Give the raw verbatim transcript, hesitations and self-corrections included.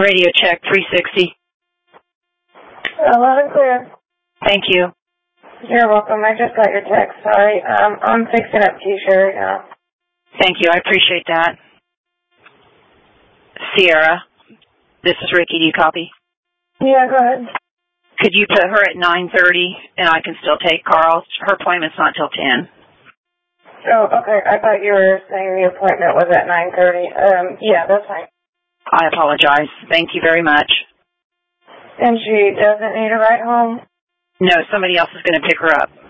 Radio check three sixty. Uh, loud and clear. Thank you. You're welcome. I just got your text. Sorry. Um, I'm fixing up Keisha right now. Thank you. I appreciate that. Sierra, this is Ricky. Do you copy? Yeah, go ahead. Could you put her at nine thirty, and I can still take Carl? Her appointment's not till ten. Oh, okay. I thought you were saying the appointment was at nine thirty. Um, yeah, that's fine. I apologize. Thank you very much. And she doesn't need a ride home? No, somebody else is going to pick her up.